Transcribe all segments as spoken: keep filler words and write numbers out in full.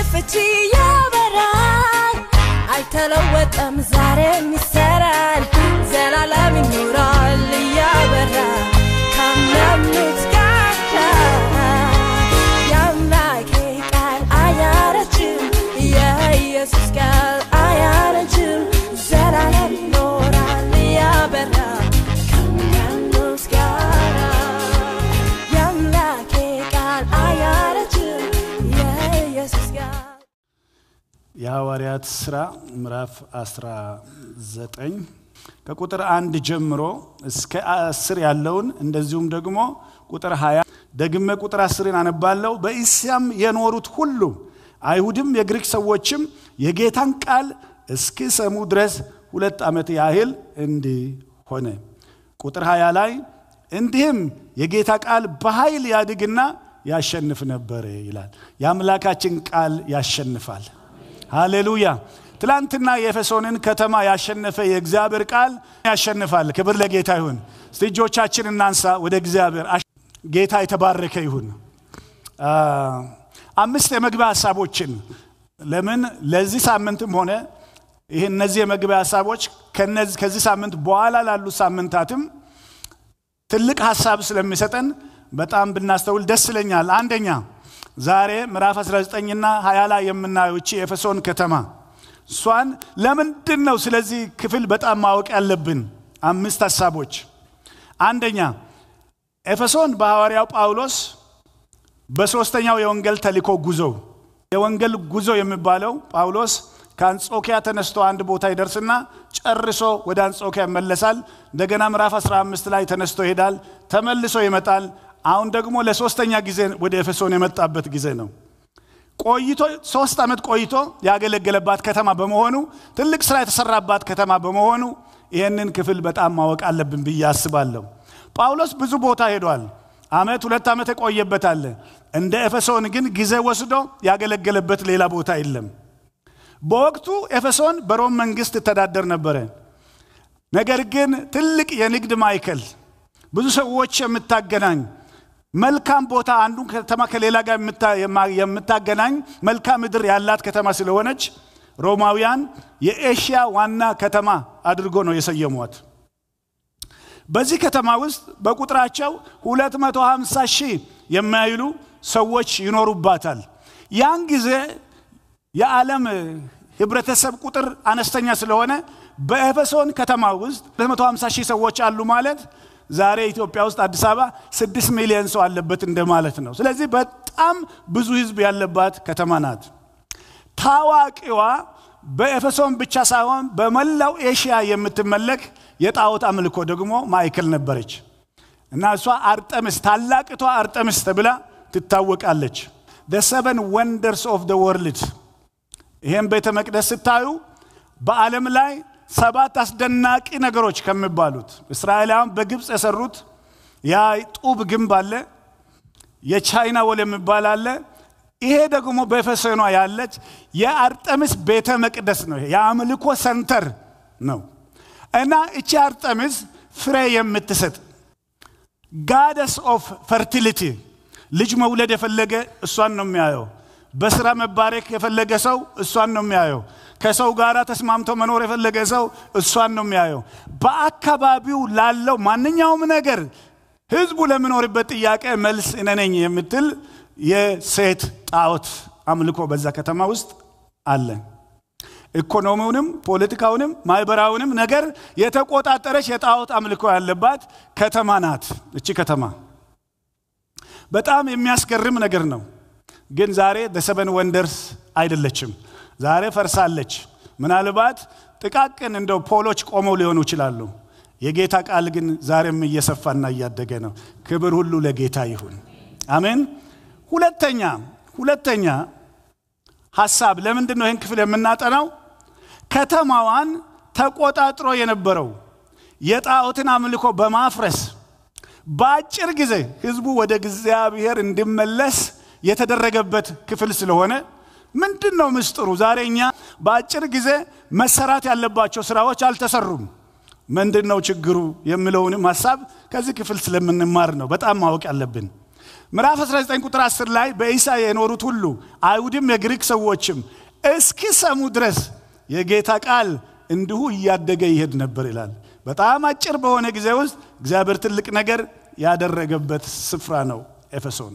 ፍቺ ያበራል አይተለወጠም ዛሬም ይሰራል ዘላለም ይኖራል ያበራ ከሚያምኑት ጋር ያምላኬ ቃል አያረጅም የኢየሱስ ቃል አያረጅም ዘላለም ይኖራል ያበራ ከሚያምኑት ጋር ያምላኬ ቃል አያረጅም የኢየሱስ ቃል የሐዋርያት ሥራ ምዕራፍ አስራ ዘጠኝ ከቁጥር አንድ ጀምሮ እስከ አስር ያለውን እንደዚሁም ደግሞ ቁጥር ሃያ ደግሜ ቁጥር አስርን አነባለሁ በእስያም የኖሩት ሁሉ አይሁድም የግሪክ ሰዎችም የጌታን ቃል እስኪሰሙ ድረስ ሁለት ዓመት ያህል እንዲህ ሆነ ቁጥር ሃያ ላይ እንዲህም የጌታ ቃል በኃይል ያድግና ያሸንፍ ነበር ይላል የአምላካችን ቃል ያሸንፋል ሃሌሉያ ትላንትና የኤፌሶንን ከተማ ያሸነፈ የእግዚአብሔር ቃል ያሸንፋል ክብር ለጌታ ይሁን እጆቻችን እናንሳ ወደ እግዚአብሔር ጌታ የተባረከ ይሁን አምስት የመግቢያ ሐሳቦችን ለምን ለዚህ ሳምንትም ሆነ ይሄ እነዚህ የመግቢያ ሐሳቦች ከነዚህ ከዚህ ሳምንት በኋላ ላሉ ሳምንታትም ትልቅ ሐሳብ ስለሚሰጠን በጣም ብናስተውል ደስ ይለኛል አንደኛ ዛሬ ምዕራፍ አስራ ዘጠኝ እና ሃያ ላይ የምናየው እቺ ኤፌሶን ከተማ ሷን ለምንድን ነው ስለዚህ ክፍል በጣም ማወቅ ያለብን አምስት ሐሳቦች አንደኛ ኤፌሶን በሐዋርያው ጳውሎስ በሶስተኛው የወንጌል ተልእኮ ጉዞ የወንጌል ጉዞ የሚባለው ጳውሎስ ከአንጾኪያ ተነስቶ አንድ ቦታ ይደርስና ጨርሶ ወደ አንጾኪያ ይመለሳል እንደገና ምዕራፍ አስራ አምስት ላይ ተነስቶ ይሄዳል ተመልሶ ይመጣል አሁን ደግሞ ለሶስተኛ ጊዜ ወደ ኤፌሶን የመጣበት ጊዜ ነው ቆይቶ ሶስት ዓመት ቆይቶ ያገለገለባት ከተማ በመሆኑ ትልቅ ስራ የተሰራባት ከተማ በመሆኑ ይሄንን ክፍል በጣም ማወቅ አለብን ብዬ አስባለሁ ጳውሎስ ብዙ ቦታ ሄዷል አመት ሁለት ዓመት ቆየበታል እንደ ኤፌሶን ግን ጊዜ ወስዶ ያገለገለበት ሌላ ቦታ የለም በወቅቱ ኤፌሶን በሮም መንግስት ተዳደር ነበር ነገር ግን ትልቅ የንግድ ማዕከል ብዙ ሰዎች የምታገናኝ መልካም ቦታ አንዱ ከተማ ከሌላ ጋር የምታገናኝ መልካም ምድር ያላት ከተማ ስለሆነች ሮማውያን የኤሽያ ዋና ከተማ አድርጎ ነው የሰየሟት በዚህ ከተማ ውስጥ በቁጥራቸው ሁለት መቶ ሃምሳ ሺህ የሚያይሉ ሰዎች ይኖሩባታል ያን ጊዜ የዓለም ህብረተሰብ ቁጥር አነስተኛ ስለሆነ በኤፌሶን ከተማ ውስጥ ሁለት መቶ ሃምሳ ሺህ ሰዎች አሉ ማለት ዛሬ ኢትዮጵያ ውስጥ አዲስ አበባ ስድስት ሚሊዮን ሰው አለበት እንደማለት ነው ስለዚህ በጣም ብዙ ህዝብ ያለባት ከተማ ናት ታዋቂዋ በኤፌሶን ብቻ ሳይሆን በመላው ኤሽያ የምትመለክ የጣዖት አምልኮ ደግሞ ማዕከል ነበረች እና እሷ አርጤምስ ታላቂቷ አርጤምስ ተብላ ትታወቃለች the seven wonders of the world ይሄን ቤተ መቅደስ ስታዩ በዓለም ላይ ሰባት አስደናቂ ነገሮች ከመባሉት እስራኤላውያን በግብጽ የሰሩት ያ ጡብ ግንብ አለ የቻይና ወል የሚባል አለ ይሄ ደግሞ በኤፌሶን ያለች የአርጤምስ ቤተ መቅደስ ነው የአምልኮ ሰንተር ነው እና እቺ አርጤምስ ፍሬ የምትሰጥ goddess of fertility ልጅ መውለድ የፈለገ እሷን ነው የሚያየው በስራ መባረክ የፈለገ ሰው እሷን ነው የሚያየው ከሰው ጋራ ተስማምቶ መኖር የፈለገ ሰው እሷን ነው የሚያየው በአካባቢው ላለው ማንኛውም ነገር ህዝቡ ለምኖርበት ጥያቄ መልስ እነነኝ የምትል የሴት ጣዖት አምልኮ በዛ ከተማ ውስጥ አለ ኢኮኖሚውንም ፖለቲካውንም ማህበራውንም ነገር የተቆጣጠረች የጣዖት አምልኮ ያለባት ከተማ ናት እቺ ከተማ በጣም የሚያስገርም ነገር ነው ግን ዛሬ the seven wonders አይደለችም ዛሬ ፈርሳለች ምናልባት ጥቃቅን እንደው ፖሎች ቆመው ሊሆኑ ይችላሉ የጌታ ቃል ግን ዛሬም እየሰፋና እያደገ ነው ክብር ሁሉ ለጌታ ይሁን አሜን ሁለተኛ ሁለተኛ ሐሳብ ለምንድን ነው ይሄን ክፍል የምናጠናው ከተማዋን ተቆጣጥሮ የነበረው የጣዖትን አምልኮ በማፍረስ በአጭር ጊዜ ህዝቡ ወደ እግዚአብሔር እንዲመለስ የተደረገበት ክፍል ስለሆነ ምንድነው ምስጥሩ ዛሬኛ በአጭር ጊዜ መሰራት ያለባቸው ስራዎች አልተሰሩም ምንድነው ችግሩ የሚለውንም ሐሳብ ከዚህ ክፍል ስለምንማር ነው በጣም ማወቅ ያለብን ምዕራፍ አስራ ዘጠኝ ቁጥር አስር ላይ በኢሳ የኖሩት ሁሉ አይሁድም የግሪክ ሰዎችም እስኪሰሙ ድረስ የጌታ ቃል እንዲሁ እያደገ ይሄድ ነበር ይላል። በጣም አጭር በሆነ ጊዜ ውስጥ እግዚአብሔር ትልቅ ነገር ያደረገበት ስፍራ ነው ኤፌሶን።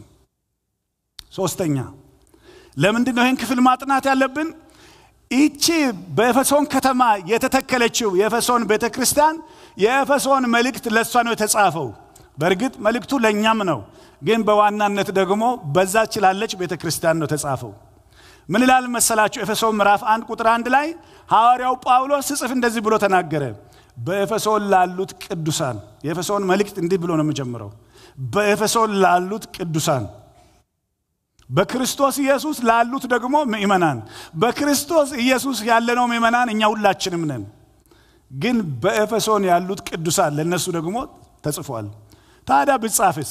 ሶስተኛ ለምንድን ነው ይህን ክፍል ማጥናት ያለብን? እቺ በኤፌሶን ከተማ የተተከለችው የኤፌሶን ቤተክርስቲያን የኤፌሶን መልእክት ለሷ ነው የተጻፈው። በእርግጥ መልእክቱ ለኛም ነው፣ ግን በዋናነት ደግሞ በዛች ላለች ቤተክርስቲያን ነው የተጻፈው። ምን ይላል መሰላችሁ? ኤፌሶን ምዕራፍ አንድ ቁጥር አንድ ላይ ሐዋርያው ጳውሎስ ሲጽፍ እንደዚህ ብሎ ተናገረ። በኤፌሶን ላሉት ቅዱሳን፣ የኤፌሶን መልእክት እንዲህ ብሎ ነው የሚጀምረው። በኤፌሶን ላሉት ቅዱሳን፣ በክርስቶስ ኢየሱስ ላሉት ደግሞ ምእመናን። በክርስቶስ ኢየሱስ ያለነው ምእመናን እኛ ሁላችንም ነን። ግን በኤፌሶን ያሉት ቅዱሳን ለነሱ ደግሞ ተጽፏል። ታዲያ ብጻፍስ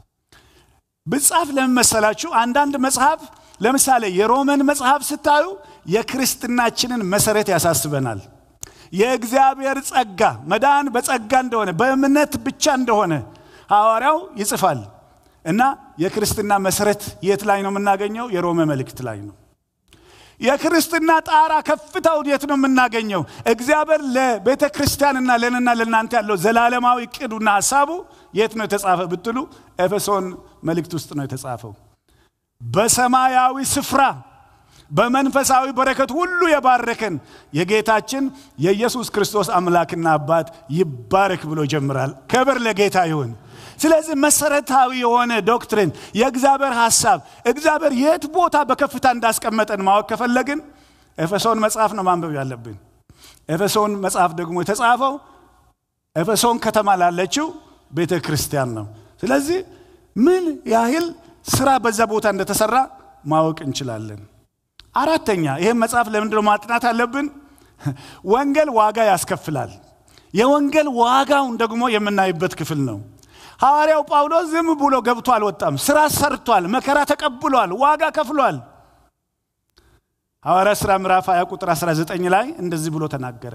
ብጻፍ ለምሳላችሁ አንዳንድ መጽሐፍ ለምሳሌ የሮማን መጽሐፍ ስታዩ የክርስትናችንን መሰረት ያሳስበናል። የእግዚአብሔር ጸጋ መዳን በጸጋ እንደሆነ በእምነት ብቻ እንደሆነ ሐዋርያው ይጽፋል። እና የክርስትና መሰረት የት ላይ ነው የምናገኘው? የሮማ መልእክት ላይ ነው። የክርስትና ጣራ ከፍታው የት ነው የምናገኘው? እግዚአብሔር ለቤተ ክርስቲያንና ለነና ለናንተ ያለው ዘላለማዊ ዕቅዱና ሐሳቡ የት ነው የተጻፈ ብትሉ ኤፌሶን መልእክት ውስጥ ነው የተጻፈው። በሰማያዊ ስፍራ በመንፈሳዊ በረከት ሁሉ የባረከን የጌታችን የኢየሱስ ክርስቶስ አምላክና አባት ይባረክ ብሎ ጀምራል። ክብር ለጌታ ይሁን። ስለዚህ መሰረታዊ የሆነ ዶክትሪን የእግዚአብሔር ሐሳብ እግዚአብሔር የት ቦታ በከፍታ እንዳስቀመጠን ማወቅ ከፈለግን ኤፌሶን መጽሐፍ ነው ማንበብ ያለብን። ኤፌሶን መጽሐፍ ደግሞ የተጻፈው ኤፌሶን ከተማ ላለችው ቤተክርስቲያን ነው። ስለዚህ ምን ያህል ስራ በዛ ቦታ እንደተሰራ ማወቅ እንችላለን። አራተኛ ይሄን መጽሐፍ ለምንድን ነው ማጥናት አለብን? ወንጌል ዋጋ ያስከፍላል። የወንጌል ዋጋውን ደግሞ የምናይበት ክፍል ነው። ሐዋርያው ጳውሎስ ዝም ብሎ ገብቶ አልወጣም። ስራ ሰርቷል፣ መከራ ተቀብሏል፣ ዋጋ ከፍሏል። ሐዋርያ ሥራ ምዕራፍ ሃያ ቁጥር አስራ ዘጠኝ ላይ እንደዚህ ብሎ ተናገረ።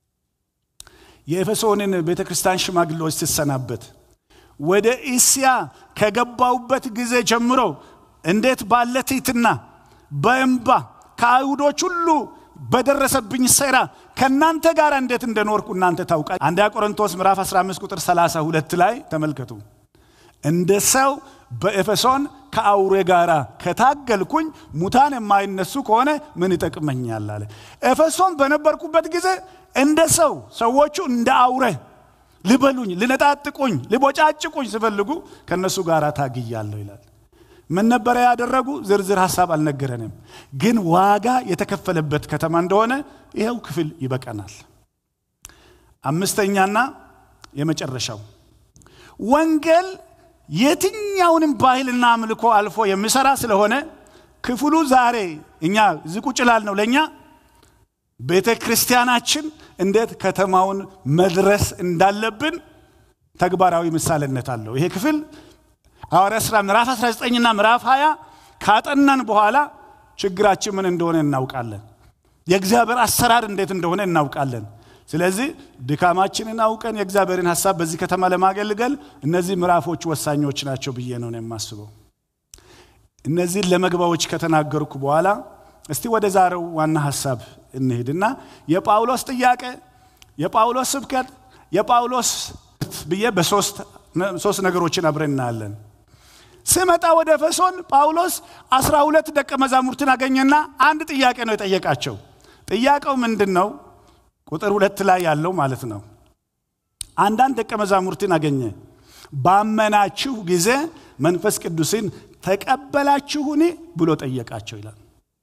የኤፌሶንን ቤተክርስቲያን ሽማግሌዎች ሲሰናበት ወደ እስያ ከገባውበት ጊዜ ጀምሮ እንዴት ባለ ትሕትና በእንባ ከአይሁዶች ሁሉ በደረሰብኝ ሥራ ከናንተ ጋር እንዴት እንደኖርኩ እናንተ ታውቃላችሁ። አንደኛ ቆሮንቶስ ምዕራፍ አስራ አምስት ቁጥር ሰላሳ ሁለት ላይ ተመልከቱ። እንደ ሰው በኤፌሶን ከአውሬ ጋር ከታገልኩኝ ሙታን የማይነሱ ከሆነ ምን ይጠቅመኛል አለ። ኤፌሶን በነበርኩበት ጊዜ እንደ ሰው ሰዎቹ እንደ አውሬ ሊበሉኝ፣ ሊነጣጥቁኝ፣ ሊቦጫጭቁኝ ሲፈልጉ ከነሱ ጋር ታግያለሁ ይላል። ምን ነበር ያደረጉ? ዝርዝር ሐሳብ አልነገረንም፣ ግን ዋጋ የተከፈለበት ከተማ እንደሆነ ይሄው ክፍል ይበቃናል። አምስተኛና የመጨረሻው ወንጌል የትኛውንም ባህልና አምልኮ አልፎ የሚሰራ ስለሆነ ክፍሉ ዛሬ እኛ ዝቁጭላል ነው ለኛ ቤተክርስቲያናችን እንዴት ከተማውን መድረስ እንዳለብን ተግባራዊ ምሳሌነት አለው። ይሄ ክፍል ሐዋርያ ሥራ ምዕራፍ አስራ ዘጠኝ እና ምዕራፍ ሃያ ካጠናን በኋላ ችግራችን ምን እንደሆነ እናውቃለን። የእግዚአብሔር አሰራር እንዴት እንደሆነ እናውቃለን። ስለዚህ ድካማችንን አውቀን የእግዚአብሔርን ሐሳብ በዚህ ከተማ ለማገልገል እነዚህ ምዕራፎች ወሳኞች ናቸው ብዬ ነው የማስበው። እነዚህ ለመግባዎች ከተናገርኩ በኋላ እስቲ ወደ ዛሬው ዋና ሐሳብ እንሄድና የጳውሎስ ጥያቄ፣ የጳውሎስ ስብከት፣ የጳውሎስ ብዬ በሶስት ሶስት ነገሮችን አብረን እናያለን። ሲመጣ ወደ ኤፌሶን ጳውሎስ አስራ ሁለት ደቀ መዛሙርትን አገኘና አንድ ጥያቄ ነው የጠየቃቸው። ጥያቄው ምንድነው? ቁጥር ሁለት ላይ ያለው ማለት ነው። አንዳንድ ደቀ መዛሙርትን አገኘ። ባመናችሁ ጊዜ መንፈስ ቅዱስን ተቀበላችሁኒ ብሎ ጠየቃቸው ይላል።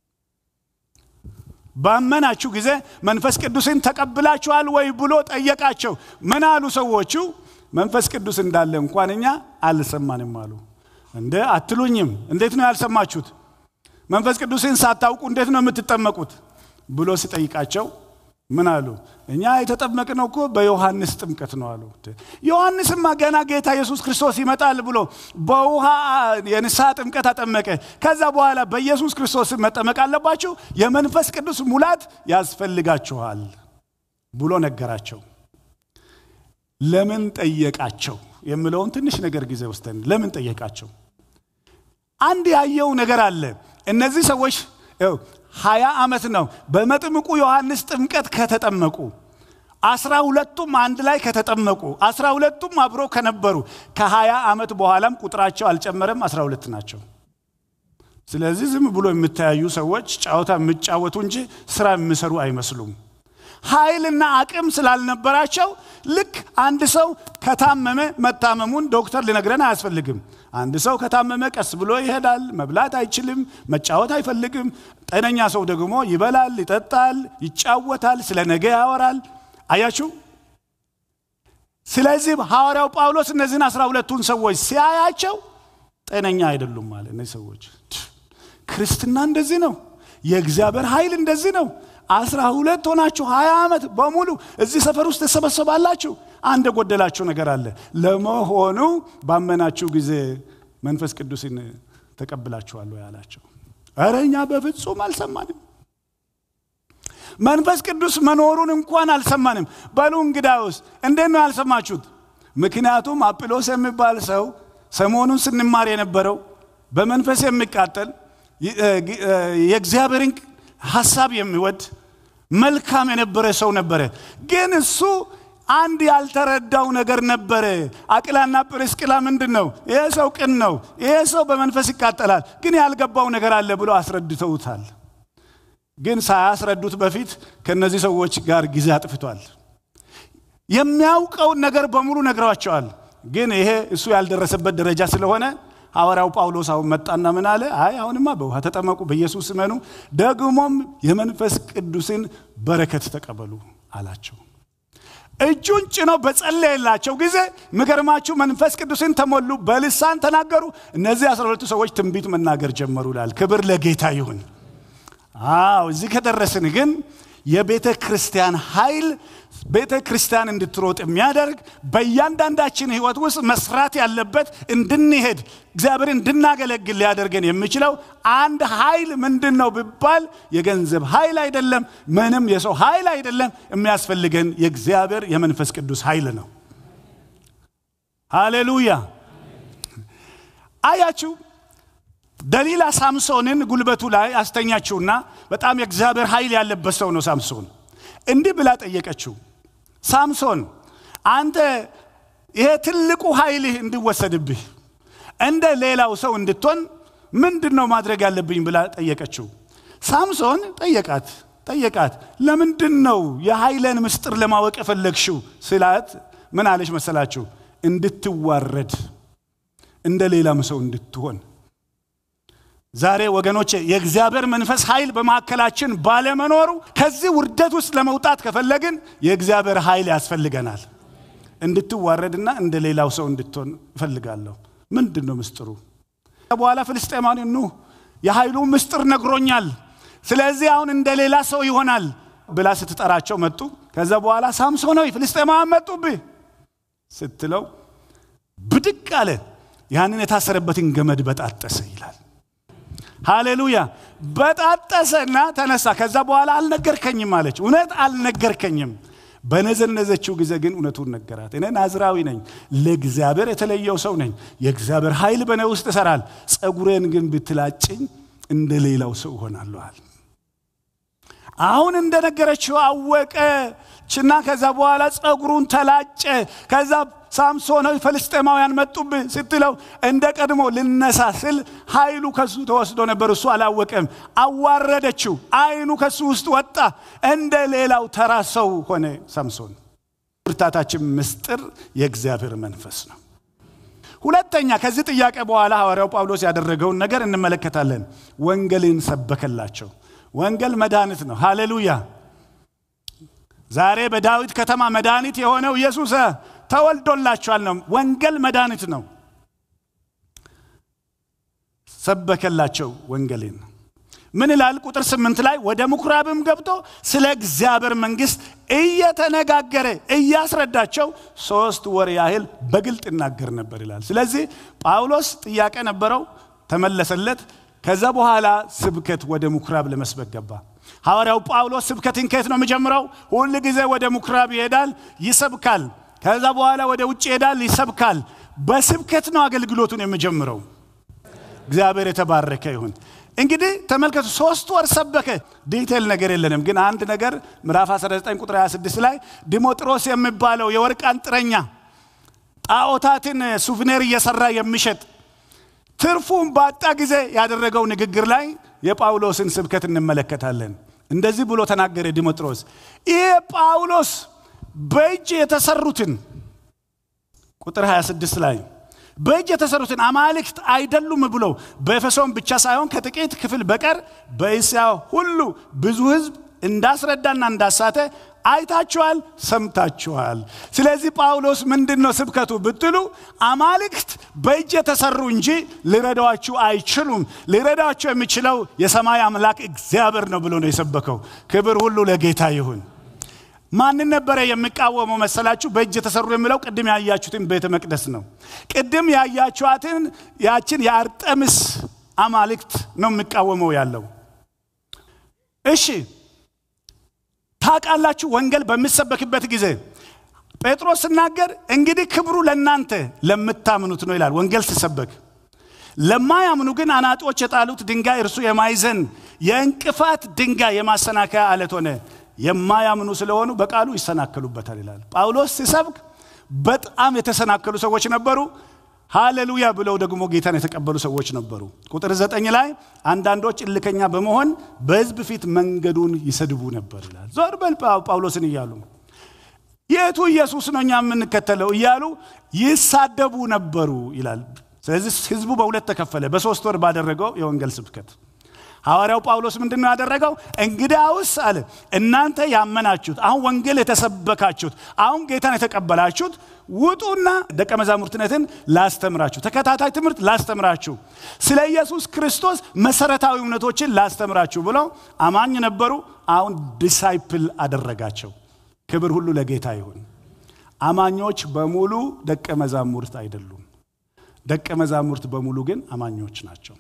ባመናችሁ ጊዜ መንፈስ ቅዱስን ተቀበላችኋል ወይ ብሎ ጠየቃቸው። ምን አሉ ሰዎቹ? መንፈስ ቅዱስ እንዳለ እንኳን እኛ አልሰማንም አሉ። እንደ አትሉኝም? እንዴት ነው ያልሰማችሁት? መንፈስ ቅዱስን ሳታውቁ እንዴት ነው የምትጠመቁት ብሎ ሲጠይቃቸው ምን አሉ? እኛ የተጠመቅነው እኮ በዮሐንስ ጥምቀት ነው አሉ። ዮሐንስማ ገና ጌታ ኢየሱስ ክርስቶስ ይመጣል ብሎ በውሃ የንስሐ ጥምቀት አጠመቀ። ከዛ በኋላ በኢየሱስ ክርስቶስ መጠመቅ አለባችሁ፣ የመንፈስ ቅዱስ ሙላት ያስፈልጋችኋል ብሎ ነገራቸው። ለምን ጠየቃቸው የሚለውን ትንሽ ነገር ጊዜ ወስደን ለምን ጠየቃቸው? አንድ ያየው ነገር አለ። እነዚህ ሰዎች ሀያ ዓመት ነው በመጥምቁ ዮሐንስ ጥምቀት ከተጠመቁ፣ አስራ ሁለቱም አንድ ላይ ከተጠመቁ፣ አስራ ሁለቱም አብሮ ከነበሩ ከሀያ ዓመት በኋላም ቁጥራቸው አልጨመረም፣ አስራ ሁለት ናቸው። ስለዚህ ዝም ብሎ የምታያዩ ሰዎች ጫወታ የሚጫወቱ እንጂ ስራ የሚሰሩ አይመስሉም። ኃይልና አቅም ስላልነበራቸው ልክ አንድ ሰው ከታመመ መታመሙን ዶክተር ሊነግረን አያስፈልግም። አንድ ሰው ከታመመ ቀስ ብሎ ይሄዳል፣ መብላት አይችልም፣ መጫወት አይፈልግም። ጤነኛ ሰው ደግሞ ይበላል፣ ይጠጣል፣ ይጫወታል፣ ስለ ነገ ያወራል። አያችሁ? ስለዚህ ሐዋርያው ጳውሎስ እነዚህን አስራ ሁለቱን ሰዎች ሲያያቸው ጤነኛ አይደሉም ማለት ነው። ሰዎች ክርስትና እንደዚህ ነው፣ የእግዚአብሔር ኃይል እንደዚህ ነው። አስራ ሁለት ሆናችሁ ሀያ ዓመት በሙሉ እዚህ ሰፈር ውስጥ ተሰበሰባላችሁ፣ አንድ ጎደላችሁ ነገር አለ። ለመሆኑ ባመናችሁ ጊዜ መንፈስ ቅዱስን ተቀብላችኋል ወይ አላቸው። አረኛ በፍጹም አልሰማንም፣ መንፈስ ቅዱስ መኖሩን እንኳን አልሰማንም። በሉ እንግዳውስ እንዴት ነው ያልሰማችሁት? ምክንያቱም አጵሎስ የሚባል ሰው ሰሞኑን ስንማር የነበረው በመንፈስ የሚቃጠል የእግዚአብሔርን ሐሳብ የሚወድ መልካም የነበረ ሰው ነበረ። ግን እሱ አንድ ያልተረዳው ነገር ነበረ። አቅላና ጵርስቅላ ምንድነው? ይሄ ሰው ቅን ነው፣ ይሄ ሰው በመንፈስ ይቃጠላል፣ ግን ያልገባው ነገር አለ ብሎ አስረድተውታል። ግን ሳያስረዱት በፊት ከነዚህ ሰዎች ጋር ጊዜ አጥፍቷል። የሚያውቀው ነገር በሙሉ ነግሯቸዋል። ግን ይሄ እሱ ያልደረሰበት ደረጃ ስለሆነ ሐዋርያው ጳውሎስ አሁን መጣና ምን አለ? አይ አሁንማ በውሃ ተጠመቁ፣ በኢየሱስ እመኑ፣ ደግሞም የመንፈስ ቅዱስን በረከት ተቀበሉ አላቸው። እጁን ጭኖ በጸለየላቸው ጊዜ ምገርማችሁ መንፈስ ቅዱስን ተሞሉ፣ በልሳን ተናገሩ። እነዚህ አስራ ሁለቱ ሰዎች ትንቢት መናገር ጀመሩ ይላል። ክብር ለጌታ ይሁን። አዎ እዚህ ከደረስን ግን የቤተ ክርስቲያን ኃይል ቤተ ክርስቲያን እንድትሮጥ የሚያደርግ በእያንዳንዳችን ህይወት ውስጥ መስራት ያለበት እንድንሄድ እግዚአብሔር እንድናገለግል ሊያደርገን የሚችለው አንድ ኃይል ምንድነው ቢባል የገንዘብ ኃይል አይደለም፣ ምንም የሰው ኃይል አይደለም። የሚያስፈልገን የእግዚአብሔር የመንፈስ ቅዱስ ኃይል ነው። ሃሌሉያ። አያችሁ ደሊላ ሳምሶንን ጉልበቱ ላይ አስተኛችውና በጣም የእግዚአብሔር ኃይል ያለበት ሰው ነው ሳምሶን። እንዲህ ብላ ጠየቀችው፣ ሳምሶን አንተ ይሄ ትልቁ ኃይልህ እንዲወሰድብህ እንደ ሌላው ሰው እንድትሆን ምንድነው ማድረግ ያለብኝ ብላ ጠየቀችው። ሳምሶን ጠየቃት ጠየቃት ለምንድነው የኃይልን ምስጢር ለማወቅ የፈለግሽው ስላት ምን አለች መሰላችሁ? እንድትዋረድ እንደ ሌላም ሰው እንድትሆን። ዛሬ ወገኖቼ የእግዚአብሔር መንፈስ ኃይል በማከላችን ባለመኖሩ ከዚህ ውርደት ውስጥ ለመውጣት ከፈለግን የእግዚአብሔር ኃይል ያስፈልገናል። እንድትዋረድና እንደ ሌላው ሰው እንድትሆን ፈልጋለሁ። ምንድነው ምስጢሩ? በኋላ ፍልስጤማውያን ኑ የኃይሉ ምስጢር ነግሮኛል፣ ስለዚህ አሁን እንደ ሌላ ሰው ይሆናል ብላ ስትጠራቸው መጡ። ከዛ በኋላ ሳምሶን ሆይ ፍልስጤማውያን መጡብህ ስትለው ብድቅ አለ፣ ያንን የታሰረበትን ገመድ በጣጠሰ ይላል። ሃሌሉያ። በጣጠሰና ተነሳ። ከዛ በኋላ አልነገርከኝም አለች። እውነት አልነገርከኝም። በነዘነዘችው ጊዜ ግን እውነቱን ነገራት። እኔ ናዝራዊ ነኝ፣ ለእግዚአብሔር የተለየው ሰው ነኝ፣ የእግዚአብሔር ኃይል በእኔ ውስጥ ይሰራል። ጸጉሬን ግን ብትላጭኝ እንደ ሌላው ሰው ሆናለሁ አለ። አሁን እንደነገረችው አወቀችና ከዛ በኋላ ጸጉሩን ተላጨ። ከዛ ሳምሶን ሆይ ፍልስጤማውያን መጡብህ ስትለው እንደ ቀድሞ ልነሳ ስል ኃይሉ ከሱ ተወስዶ ነበር፣ እሱ አላወቀም። አዋረደችው፣ አይኑ ከሱ ውስጥ ወጣ፣ እንደ ሌላው ተራ ሰው ሆነ ሳምሶን። ብርታታችን ምስጢር የእግዚአብሔር መንፈስ ነው። ሁለተኛ ከዚህ ጥያቄ በኋላ ሐዋርያው ጳውሎስ ያደረገውን ነገር እንመለከታለን። ወንጌልን ሰበከላቸው። ወንጌል መድኃኒት ነው። ሃሌሉያ። ዛሬ በዳዊት ከተማ መድኃኒት የሆነው ኢየሱስ ተወልዶላችኋል ነው። ወንጌል መድኃኒት ነው። ሰበከላቸው ወንጌልን። ምን ይላል ቁጥር ስምንት ላይ? ወደ ምኩራብም ገብቶ ስለ እግዚአብሔር መንግስት እየተነጋገረ እያስረዳቸው ሶስት ወር ያህል በግልጥ ይናገር ነበር ይላል። ስለዚህ ጳውሎስ ጥያቄ ነበረው፣ ተመለሰለት። ከዛ በኋላ ስብከት ወደ ምኩራብ ለመስበክ ገባ። ሐዋርያው ጳውሎስ ስብከትን ከየት ነው የሚጀምረው? ሁሉ ጊዜ ወደ ምኩራብ ይሄዳል፣ ይሰብካል። ከዛ በኋላ ወደ ውጭ ይሄዳል፣ ይሰብካል። በስብከት ነው አገልግሎቱን የሚጀምረው። እግዚአብሔር የተባረከ ይሁን። እንግዲህ ተመልከቱ ሶስት ወር ሰበከ። ዲቴል ነገር የለንም ግን አንድ ነገር ምዕራፍ አስራ ዘጠኝ ቁጥር ሃያ ስድስት ላይ ዲሞጥሮስ የሚባለው የወርቅ አንጥረኛ ጣዖታትን ሱቭኔር እየሰራ የሚሸጥ ትርፉን ባጣ ጊዜ ያደረገው ንግግር ላይ የጳውሎስን ስብከት እንመለከታለን። እንደዚህ ብሎ ተናገረ ዲሞጥሮስ። ይሄ ጳውሎስ በእጅ የተሰሩትን ቁጥር ሃያ ስድስት ላይ በእጅ የተሰሩትን አማልክት አይደሉም ብሎ በኤፌሶን ብቻ ሳይሆን ከጥቂት ክፍል በቀር በእስያ ሁሉ ብዙ ሕዝብ እንዳስረዳና እንዳሳተ አይታችኋል ሰምታችኋል። ስለዚህ ጳውሎስ ምንድነው ስብከቱ ብትሉ አማልክት በእጅ የተሰሩ እንጂ ሊረዳዋችሁ አይችሉም፣ ሊረዳዋችሁ የሚችለው የሰማይ አምላክ እግዚአብሔር ነው ብሎ ነው የሰበከው። ክብር ሁሉ ለጌታ ይሁን። ማን ነበር የሚቃወመው መሰላችሁ? በእጅ የተሰሩ የሚለው ቅድም ያያችሁትን ቤተ መቅደስ ነው። ቅድም ያያችኋትን ያችን የአርጤምስ አማልክት ነው የሚቃወመው ያለው። እሺ ታውቃላችሁ ወንጌል በሚሰበክበት ጊዜ ጴጥሮስ ሲናገር እንግዲህ ክብሩ ለእናንተ ለምታምኑት ነው ይላል። ወንጌል ሲሰበክ ለማያምኑ ግን አናጦች የጣሉት ድንጋይ እርሱ የማይዘን የእንቅፋት ድንጋይ የማሰናከያ አለት ሆነ፣ የማያምኑ ስለሆኑ በቃሉ ይሰናከሉበታል ይላል። ጳውሎስ ሲሰብክ በጣም የተሰናከሉ ሰዎች ነበሩ። ሃሌሉያ ብለው ደግሞ ጌታን የተቀበሉ ሰዎች ነበሩ። ቁጥር ዘጠኝ ላይ አንዳንዶች እልከኛ በመሆን በሕዝብ ፊት መንገዱን ይሰድቡ ነበር ይላል። ዞር በል ጳውሎስን እያሉ የቱ ኢየሱስ ነው እኛ የምንከተለው እያሉ ይሳደቡ ነበሩ ይላል። ስለዚህ ሕዝቡ በሁለት ተከፈለ በሶስት ወር ባደረገው የወንጌል ስብከት። ሐዋርያው ጳውሎስ ምንድነው ያደረገው? እንግዲያውስ አለ እናንተ ያመናችሁት አሁን ወንጌል የተሰበካችሁት አሁን ጌታን የተቀበላችሁት ውጡና ደቀ መዛሙርትነትን ላስተምራችሁ፣ ተከታታይ ትምህርት ላስተምራችሁ፣ ስለ ኢየሱስ ክርስቶስ መሰረታዊ እውነቶችን ላስተምራችሁ ብለው አማኝ ነበሩ። አሁን ዲሳይፕል አደረጋቸው። ክብር ሁሉ ለጌታ ይሁን። አማኞች በሙሉ ደቀ መዛሙርት አይደሉም። ደቀ መዛሙርት በሙሉ ግን አማኞች ናቸው።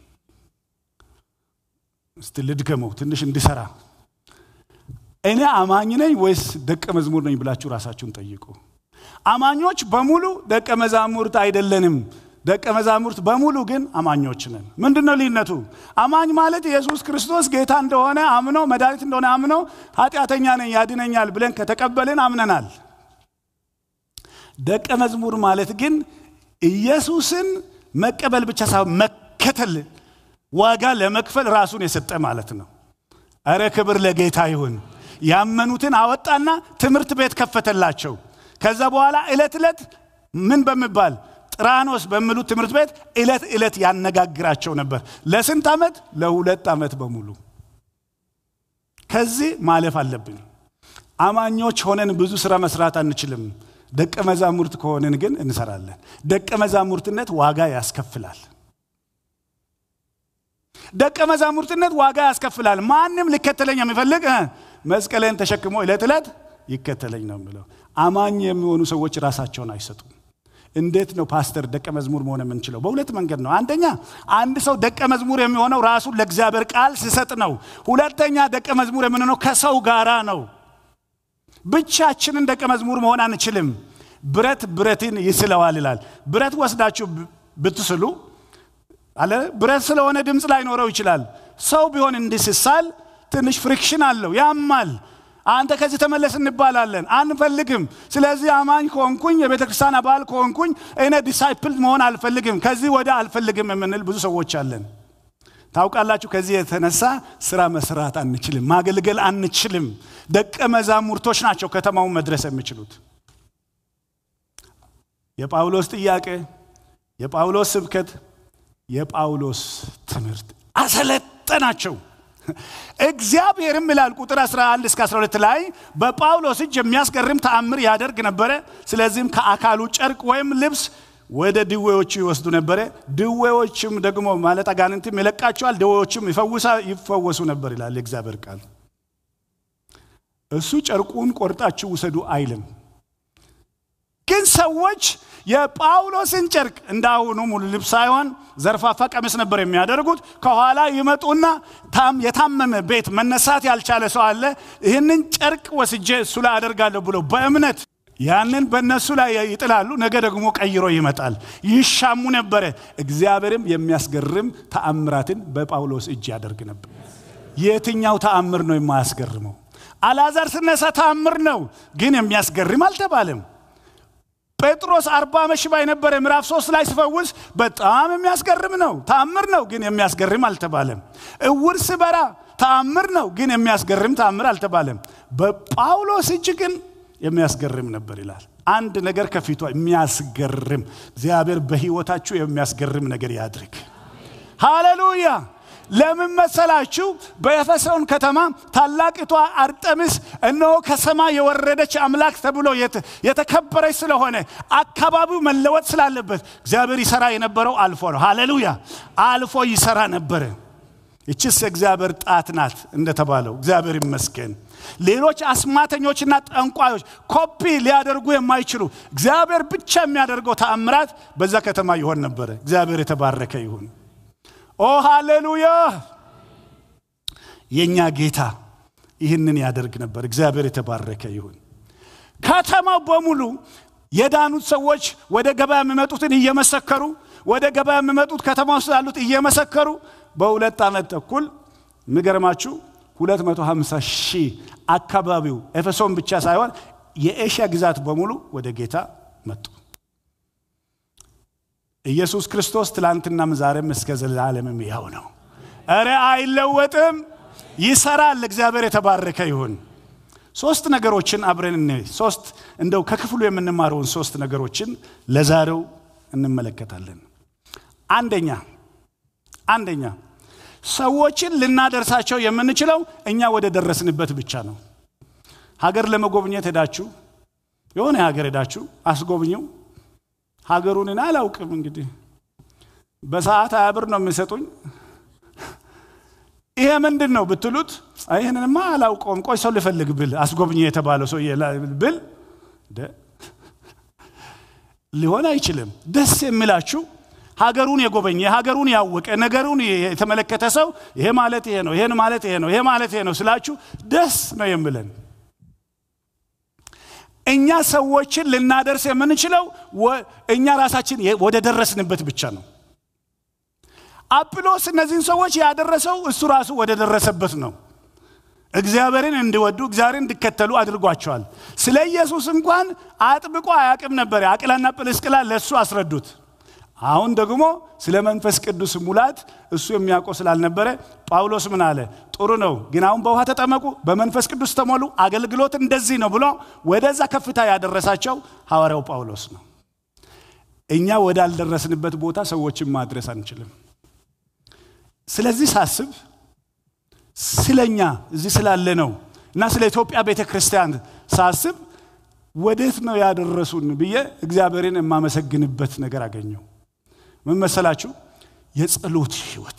እስቲ ልድገመው ትንሽ እንዲሰራ። እኔ አማኝ ነኝ ወይስ ደቀ መዝሙር ነኝ ብላችሁ ራሳችሁን ጠይቁ። አማኞች በሙሉ ደቀ መዛሙርት አይደለንም። ደቀ መዛሙርት በሙሉ ግን አማኞች ነን። ምንድነው ልዩነቱ? አማኝ ማለት ኢየሱስ ክርስቶስ ጌታ እንደሆነ አምኖ መድኃኒት እንደሆነ አምኖ ኃጢአተኛ ነኝ ያድነኛል ብለን ከተቀበልን አምነናል። ደቀ መዝሙር ማለት ግን ኢየሱስን መቀበል ብቻ ሳይሆን መከተል ዋጋ ለመክፈል ራሱን የሰጠ ማለት ነው። አረ ክብር ለጌታ ይሁን። ያመኑትን አወጣና ትምህርት ቤት ከፈተላቸው። ከዛ በኋላ እለት እለት ምን በመባል ጥራኖስ በሚሉት ትምህርት ቤት እለት እለት ያነጋግራቸው ነበር። ለስንት ዓመት? ለሁለት ዓመት በሙሉ። ከዚህ ማለፍ አለብን። አማኞች ሆነን ብዙ ስራ መስራት አንችልም። ደቀ መዛሙርት ከሆነን ግን እንሰራለን። ደቀ መዛሙርትነት ዋጋ ያስከፍላል። ደቀ መዛሙርትነት ዋጋ ያስከፍላል። ማንንም ሊከተለኝ የሚፈልግ መስቀልን ተሸክሞ እለት እለት ይከተለኝ ነው የሚለው። አማኝ የሚሆኑ ሰዎች ራሳቸውን አይሰጡም። እንዴት ነው ፓስተር ደቀ መዝሙር መሆን የምንችለው? በሁለት መንገድ ነው። አንደኛ አንድ ሰው ደቀ መዝሙር የሚሆነው ራሱን ለእግዚአብሔር ቃል ሲሰጥ ነው። ሁለተኛ ደቀ መዝሙር የምንሆነው ከሰው ጋራ ነው። ብቻችንን ደቀ መዝሙር መሆን አንችልም። ብረት ብረትን ይስለዋል ይላል። ብረት ወስዳችሁ ብትስሉ አለ ብረት ስለሆነ ድምጽ ላይ ኖረው ይችላል። ሰው ቢሆን እንዲስሳል ትንሽ ፍሪክሽን አለው፣ ያማል። አንተ ከዚህ ተመለስ እንባላለን፣ አንፈልግም። ስለዚህ አማኝ ከሆንኩኝ የቤተክርስቲያን አባል ከሆንኩኝ እኔ ዲሳይፕል መሆን አልፈልግም፣ ከዚህ ወደ አልፈልግም የምንል ብዙ ሰዎች አለን። ታውቃላችሁ ከዚህ የተነሳ ስራ መስራት አንችልም፣ ማገልገል አንችልም። ደቀ መዛሙርቶች ናቸው ከተማውን መድረስ የሚችሉት። የጳውሎስ ጥያቄ፣ የጳውሎስ ስብከት፣ የጳውሎስ ትምህርት አሰለጠናቸው። እግዚአብሔርም ይላል ቁጥር አስራ አንድ እስከ አስራ ሁለት ላይ በጳውሎስ እጅ የሚያስገርም ተአምር ያደርግ ነበር። ስለዚህም ከአካሉ ጨርቅ ወይም ልብስ ወደ ድዌዎቹ ይወስዱ ነበር፣ ድዌዎችም ደግሞ ማለት አጋንንትም ይለቃቸዋል፣ ድዌዎችም ይፈውሳ ይፈወሱ ነበር ይላል የእግዚአብሔር ቃል። እሱ ጨርቁን ቆርጣችሁ ውሰዱ አይልም። ግን ሰዎች የጳውሎስን ጨርቅ እንዳሁኑ ሙሉ ልብስ ሳይሆን ዘርፋፋ ቀሚስ ነበር የሚያደርጉት። ከኋላ ይመጡና ታም የታመመ ቤት መነሳት ያልቻለ ሰው አለ፣ ይህንን ጨርቅ ወስጄ እሱ ላይ አደርጋለሁ ብሎ በእምነት ያንን በእነሱ ላይ ይጥላሉ ነገ ደግሞ ቀይሮ ይመጣል ይሻሙ ነበር እግዚአብሔርም የሚያስገርም ተአምራትን በጳውሎስ እጅ ያደርግ ነበር የትኛው ተአምር ነው የማያስገርመው አልዓዛር ሲነሳ ተአምር ነው ግን የሚያስገርም አልተባለም ጴጥሮስ አርባ ዓመት ሽባ የነበረ ምዕራፍ ሶስት ላይ ሲፈውስ በጣም የሚያስገርም ነው ተአምር ነው ግን የሚያስገርም አልተባለም እውር ሲበራ ተአምር ነው ግን የሚያስገርም ተአምር አልተባለም በጳውሎስ እጅ ግን የሚያስገርም ነበር ይላል አንድ ነገር ከፊቱ የሚያስገርም እግዚአብሔር በህይወታችሁ የሚያስገርም ነገር ያድርግ ሃሌሉያ ለምን መሰላችሁ በኤፌሶን ከተማ ታላቂቷ አርጤምስ እነሆ ከሰማይ የወረደች አምላክ ተብሎ የተከበረች ስለሆነ አካባቢው መለወጥ ስላለበት እግዚአብሔር ይሰራ የነበረው አልፎ ነው ሃሌሉያ አልፎ ይሰራ ነበር እቺስ እግዚአብሔር ጣት ናት እንደተባለው እግዚአብሔር ይመስገን ሌሎች አስማተኞችና ጠንቋዮች ኮፒ ሊያደርጉ የማይችሉ እግዚአብሔር ብቻ የሚያደርገው ተአምራት በዛ ከተማ ይሆን ነበር እግዚአብሔር የተባረከ ይሁን ኦ ሃሌሉያ የኛ ጌታ ይህንን ያደርግ ነበር እግዚአብሔር የተባረከ ይሁን ከተማው በሙሉ የዳኑት ሰዎች ወደ ገበያ የሚመጡትን እየመሰከሩ ወደ ገበያ የሚመጡት ከተማው ስላሉት እየመሰከሩ በሁለት ዓመት ተኩል ምገርማችሁ ሁለት መቶ ሃምሳ ሺህ አካባቢው ኤፌሶን ብቻ ሳይሆን የኤሽያ ግዛት በሙሉ ወደ ጌታ መጡ ኢየሱስ ክርስቶስ ትላንትናም ዛሬም እስከ ዘላለምም ያው ነው አረ አይለወጥም ይሰራል እግዚአብሔር የተባረከ ይሁን ሶስት ነገሮችን አብረን እንይ ሶስት እንደው ከክፍሉ የምንማረውን ሶስት ነገሮችን ለዛሬው እንመለከታለን አንደኛ አንደኛ ሰዎችን ልናደርሳቸው የምንችለው እኛ ወደ ደረስንበት ብቻ ነው ሀገር ለመጎብኘት ሄዳችሁ የሆነ ሀገር ሄዳችሁ አስጎብኙ ሀገሩን እና አላውቅም እንግዲህ በሰዓት ሃያ ብር ነው የሚሰጡኝ ይሄ ምንድነው ብትሉት አይሄንንማ አላውቀውም ቆይ ሰው ልፈልግ ብል አስጎብኝ የተባለው ሰው ብል ሊሆን አይችልም ደስ የሚላችሁ ሀገሩን የጎበኘ ሀገሩን ያወቀ ነገሩን የተመለከተ ሰው ይሄ ማለት ይሄ ነው ይሄን ማለት ይሄ ነው ይሄ ማለት ይሄ ነው ስላችሁ ደስ ነው የሚለን እኛ ሰዎችን ልናደርስ የምንችለው እኛ ራሳችን ወደ ደረስንበት ብቻ ነው አጵሎስ እነዚህን ሰዎች ያደረሰው እሱ ራሱ ወደ ደረሰበት ነው እግዚአብሔርን እንዲወዱ እግዚአብሔርን እንዲከተሉ አድርጓቸዋል ስለ ኢየሱስ እንኳን አጥብቆ አያቅም ነበር አቅላና ጵርስቅላ ለሱ አስረዱት አሁን ደግሞ ስለ መንፈስ ቅዱስ ሙላት እሱ የሚያውቀው ስላልነበረ ጳውሎስ ምን አለ ጥሩ ነው ግን አሁን በውሃ ተጠመቁ በመንፈስ ቅዱስ ተሞሉ አገልግሎት እንደዚህ ነው ብሎ ወደዛ ከፍታ ያደረሳቸው ሐዋርያው ጳውሎስ ነው እኛ ወዳልደረስንበት ቦታ ሰዎችን ማድረስ አንችልም ስለዚህ ሳስብ ስለኛ እዚህ ስላለ ነው እና ስለ ኢትዮጵያ ቤተክርስቲያን ሳስብ ወዴት ነው ያደረሱን ብዬ እግዚአብሔርን የማመሰግንበት ነገር አገኘው ምን መሰላችሁ የጸሎት ህይወት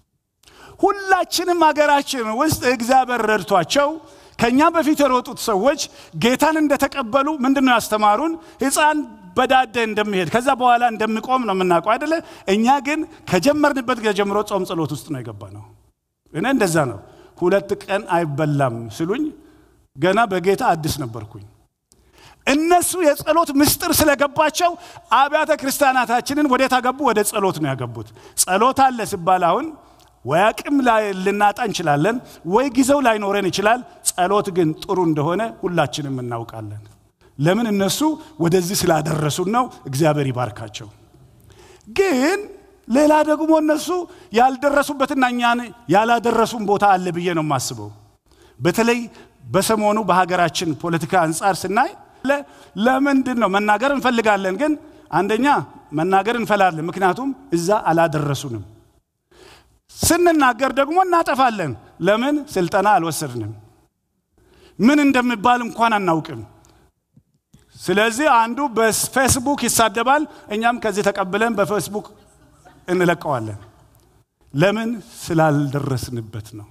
ሁላችንም ሀገራችን ውስጥ እግዚአብሔር ረድቷቸው ከኛ በፊት የሮጡት ሰዎች ጌታን እንደተቀበሉ ምንድነው ያስተማሩን ሕፃን በዳደ እንደሚሄድ ከዛ በኋላ እንደሚቆም ነው የምናውቀው አይደለ እኛ ግን ከጀመርንበት ጀምሮ ጾም ጸሎት ውስጥ ነው የገባነው እኔ እንደዛ ነው ሁለት ቀን አይበላም ሲሉኝ ገና በጌታ አዲስ ነበርኩኝ እነሱ የጸሎት ምስጢር ስለገባቸው አብያተ ክርስቲያናታችንን ወደ ታገቡ ወደ ጸሎት ነው ያገቡት ጸሎት አለ ሲባል አሁን ወይ አቅም ላይ ልናጣ እንችላለን ወይ ጊዜው ላይ ኖረን ይችላል ጸሎት ግን ጥሩ እንደሆነ ሁላችንም እናውቃለን ለምን እነሱ ወደዚህ ስላደረሱን ነው እግዚአብሔር ይባርካቸው ግን ሌላ ደግሞ እነሱ ያልደረሱበትና እኛን ያላደረሱን ቦታ አለ ብዬ ነው ማስበው በተለይ በሰሞኑ በሀገራችን ፖለቲካ አንፃር ስናይ ለምንድን ነው መናገር እንፈልጋለን ግን አንደኛ መናገር እንፈላለን ምክንያቱም እዛ አላደረሱንም ስንናገር ደግሞ እናጠፋለን ለምን ስልጣና አልወሰድንም ምን እንደሚባል እንኳን አናውቅም ስለዚህ አንዱ በፌስቡክ ይሳደባል እኛም ከዚህ ተቀብለን በፌስቡክ እንለቀዋለን ለምን ስላልደረስንበት ነው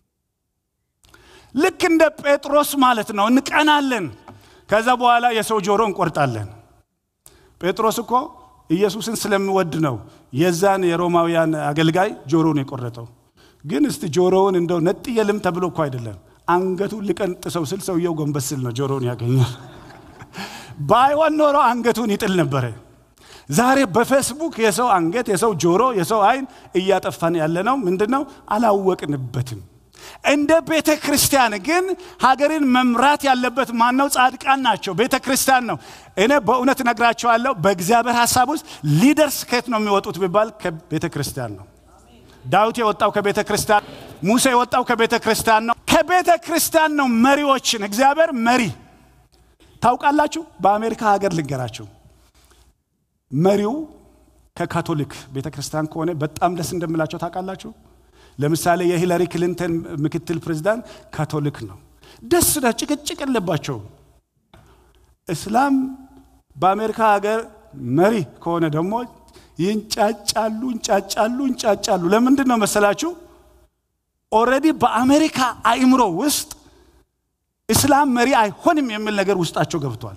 ልክ እንደ ጴጥሮስ ማለት ነው እንቀናለን ከዛ በኋላ የሰው ጆሮ እንቆርጣለን ጴጥሮስ እኮ ኢየሱስን ስለሚወድ ነው የዛን የሮማውያን አገልጋይ ጆሮውን የቆረጠው ግን እስቲ ጆሮውን እንደው ነጥየልም ተብሎ እኮ አይደለም አንገቱ ሊቀንጥሰው ስል ሰውየው ጎንበስ ሲል ነው ጆሮውን ያገኛል ባይሆን ኖሮ አንገቱን ይጥል ነበር። ዛሬ በፌስቡክ የሰው አንገት የሰው ጆሮ የሰው አይን እያጠፋን ያለነው ምንድነው? አላወቅንበትም። እንደ ቤተ ክርስቲያን ግን ሀገርን መምራት ያለበት ማን ነው? ጻድቃን ናቸው። ቤተ ክርስቲያን ነው። እኔ በእውነት ነግራቸዋለሁ በእግዚአብሔር ሐሳብ ውስጥ ሊደርስ ከየት ነው የሚወጡት ቢባል ከቤተ ክርስቲያን ነው። ዳዊት የወጣው ከቤተ ክርስቲያን፣ ሙሴ የወጣው ከቤተ ክርስቲያን ነው። ከቤተ ክርስቲያን ነው መሪዎችን እግዚአብሔር መሪ ታውቃላችሁ። በአሜሪካ ሀገር ልንገራችሁ መሪው ከካቶሊክ ቤተ ክርስቲያን ከሆነ በጣም ደስ እንደምላቸው ታውቃላችሁ። ለምሳሌ የሂላሪ ክሊንተን ምክትል ፕሬዝዳንት ካቶሊክ ነው። ደስ ዳ ጭቅጭቅ የለባቸው። እስላም በአሜሪካ ሀገር መሪ ከሆነ ደግሞ ይንጫጫሉ እንጫጫሉ እንጫጫሉ። ለምንድን ነው መሰላችሁ? ኦሬዲ በአሜሪካ አይምሮ ውስጥ እስላም መሪ አይሆንም የሚል ነገር ውስጣቸው ገብቷል።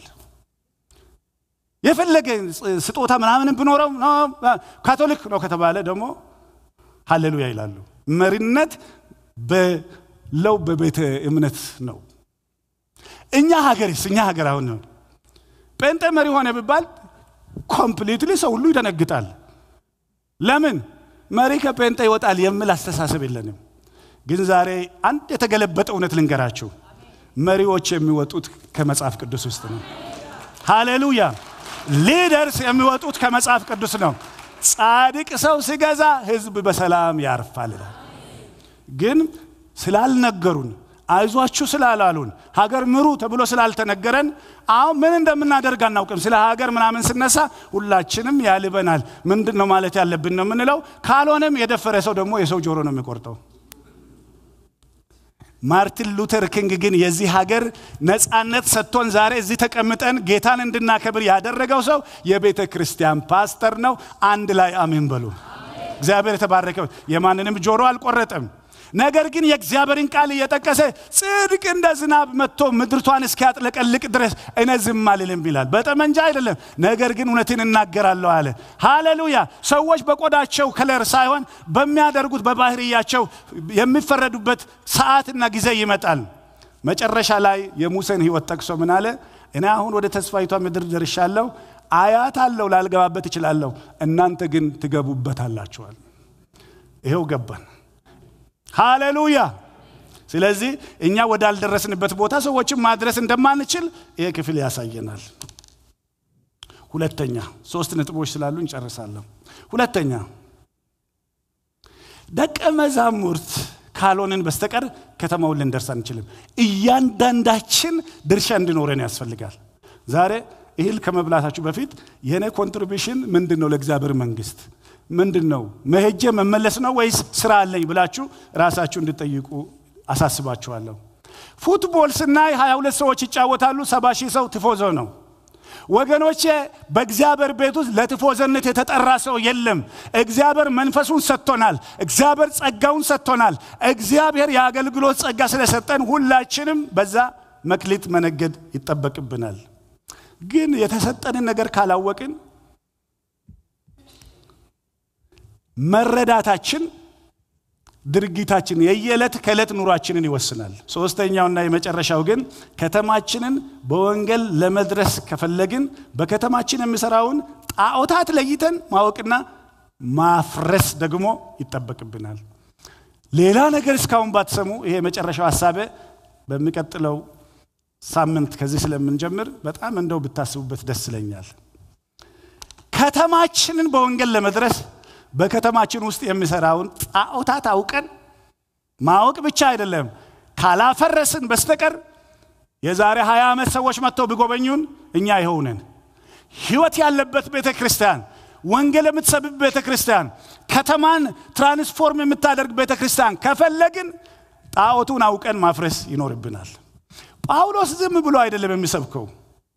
የፈለገ ስጦታ ምናምን ብኖረው ካቶሊክ ነው ከተባለ ደግሞ ሃሌሉያ ይላሉ። መሪነት በለው በቤተ እምነት ነው። እኛ ሀገርስ እኛ ሀገር አሁን ነው ጴንጤ መሪ ሆነ ቢባል ኮምፕሊትሊ ሰው ሁሉ ይደነግጣል። ለምን? መሪ ከጴንጤ ይወጣል የሚል አስተሳሰብ የለንም። ግን ዛሬ አንድ የተገለበጠ እውነት ልንገራችሁ። መሪዎች የሚወጡት ከመጽሐፍ ቅዱስ ውስጥ ነው። ሃሌሉያ። ሊደርስ የሚወጡት ከመጽሐፍ ቅዱስ ነው። ጻድቅ ሰው ሲገዛ ህዝብ በሰላም ያርፋል ይላል። ግን ስላልነገሩን አይዟችሁ ስላላሉን ሀገር ምሩ ተብሎ ስላልተነገረን አሁን ምን እንደምናደርግ አናውቅም። ስለ ሀገር ምናምን ስነሳ ሁላችንም ያልበናል። ምንድነው ማለት ያለብን ነው የምንለው። ካልሆነም የደፈረ ሰው ደግሞ የሰው ጆሮ ነው የሚቆርጠው። ማርቲን ሉተር ኪንግ ግን የዚህ ሀገር ነፃነት ሰጥቶን ዛሬ እዚህ ተቀምጠን ጌታን እንድናከብር ያደረገው ሰው የቤተ ክርስቲያን ፓስተር ነው። አንድ ላይ አሜን በሉ። እግዚአብሔር የተባረከው የማንንም ጆሮ አልቆረጠም። ነገር ግን የእግዚአብሔርን ቃል እየጠቀሰ ጽድቅ እንደ ዝናብ መጥቶ ምድርቷን እስኪያጥለቀልቅ ድረስ እኔ ዝም አልልም ይላል። በጠመንጃ አይደለም፣ ነገር ግን እውነትን እናገራለሁ አለ። ሃሌሉያ። ሰዎች በቆዳቸው ከለር ሳይሆን በሚያደርጉት በባህሪያቸው የሚፈረዱበት ሰዓትና ጊዜ ይመጣል። መጨረሻ ላይ የሙሴን ሕይወት ጠቅሶ ምን አለ? እኔ አሁን ወደ ተስፋይቷ ምድር ደርሻለሁ፣ አያት አለው ላልገባበት እችላለሁ፣ እናንተ ግን ትገቡበታላችኋል። ይሄው ገባን። ሃሌሉያ። ስለዚህ እኛ ወዳልደረስንበት ቦታ ሰዎችን ማድረስ እንደማንችል ይሄ ክፍል ያሳየናል። ሁለተኛ ሶስት ነጥቦች ስላሉ እንጨርሳለን። ሁለተኛ ደቀ መዛሙርት ካልሆንን በስተቀር ከተማውን ልንደርስ አንችልም። እያንዳንዳችን ድርሻ እንዲኖረን ያስፈልጋል። ዛሬ እህል ከመብላታችሁ በፊት የኔ ኮንትሪቢዩሽን ምንድነው ለእግዚአብሔር መንግስት ምንድነው? መሄጄ መመለስ ነው ወይስ ስራ አለኝ ብላችሁ ራሳችሁ እንድትጠይቁ አሳስባችኋለሁ። ፉትቦል ስናይ ሃያ ሁለት ሰዎች ይጫወታሉ፣ ሰባ ሺህ ሰው ቲፎዞ ነው። ወገኖቼ በእግዚአብሔር ቤት ውስጥ ለቲፎዞነት የተጠራ ሰው የለም። እግዚአብሔር መንፈሱን ሰጥቶናል። እግዚአብሔር ጸጋውን ሰጥቶናል። እግዚአብሔር የአገልግሎት ጸጋ ስለሰጠን ሁላችንም በዛ መክሊት መነገድ ይጠበቅብናል። ግን የተሰጠንን ነገር ካላወቅን መረዳታችን ድርጊታችን የየዕለት ከዕለት ኑሯችንን ይወስናል። ሶስተኛውና የመጨረሻው ግን ከተማችንን በወንጌል ለመድረስ ከፈለግን በከተማችን የሚሰራውን ጣዖታት ለይተን ማወቅና ማፍረስ ደግሞ ይጠበቅብናል። ሌላ ነገር እስካሁን ባትሰሙ ይሄ የመጨረሻው ሐሳቤ በሚቀጥለው ሳምንት ከዚህ ስለምንጀምር በጣም እንደው ብታስቡበት ደስ ይለኛል። ከተማችንን በወንጌል ለመድረስ በከተማችን ውስጥ የሚሰራውን ጣዖታት አውቀን ማወቅ ብቻ አይደለም ካላፈረስን በስተቀር የዛሬ ሃያ ዓመት ሰዎች መጥተው ቢጎበኙን እኛ ይሆነን ህይወት ያለበት ቤተክርስቲያን ወንጌል የምትሰብክ ቤተክርስቲያን ከተማን ትራንስፎርም የምታደርግ ቤተክርስቲያን ከፈለግን ጣዖቱን አውቀን ማፍረስ ይኖርብናል። ጳውሎስ ዝም ብሎ አይደለም የሚሰብከው።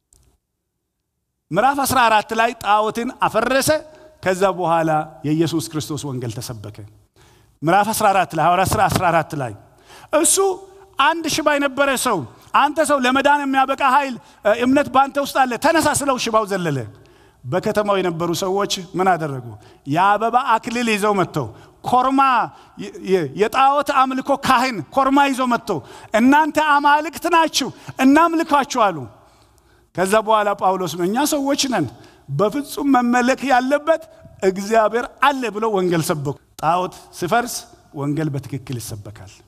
ምዕራፍ አስራ አራት ላይ ጣዖትን አፈረሰ። ከዛ በኋላ የኢየሱስ ክርስቶስ ወንጌል ተሰበከ። ምዕራፍ አስራ አራት ላይ ሐዋርያት ሥራ አስራ አራት ላይ እሱ አንድ ሽባ የነበረ ሰው አንተ ሰው ለመዳን የሚያበቃ ኃይል እምነት ባንተ ውስጥ አለ ተነሳ ስለው ሽባው ዘለለ። በከተማው የነበሩ ሰዎች ምን አደረጉ? የአበባ አክሊል ይዘው መጥተው ኮርማ የጣዖት አምልኮ ካህን ኮርማ ይዘው መጥተው እናንተ አማልክት ናችሁ እናምልካችሁ አሉ። ከዛ በኋላ ጳውሎስ እኛ ሰዎች ነን በፍጹም መመለክ ያለበት እግዚአብሔር አለ ብለው ወንጌል ሰበኩ ጣዖት ሲፈርስ ወንጌል በትክክል ይሰበካል